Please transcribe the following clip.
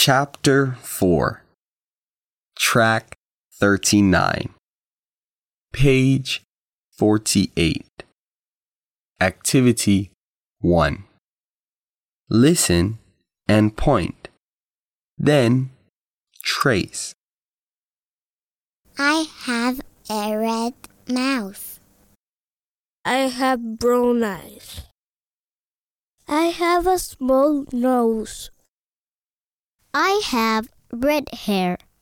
Chapter 4, Track 39, Page 48. Activity 1. Listen and point. Then trace. I have a red mouth. I have brown eyes. I have a small nose. I have red hair.